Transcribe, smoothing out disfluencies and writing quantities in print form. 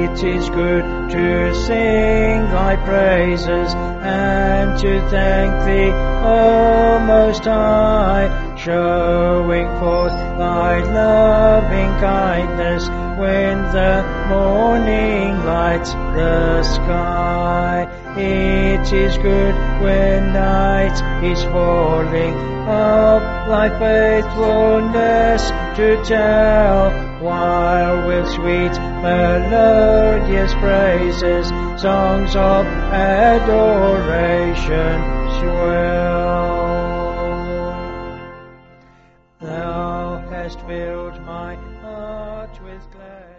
It is good to sing thy praises and to thank thee, O Most High, showing forth thy loving kindness when the morning lights the sky. It is good when night is falling of thy faithfulness to tell, while with sweet melodious praises songs of adoration swell. Thou hast filled my heart with gladness.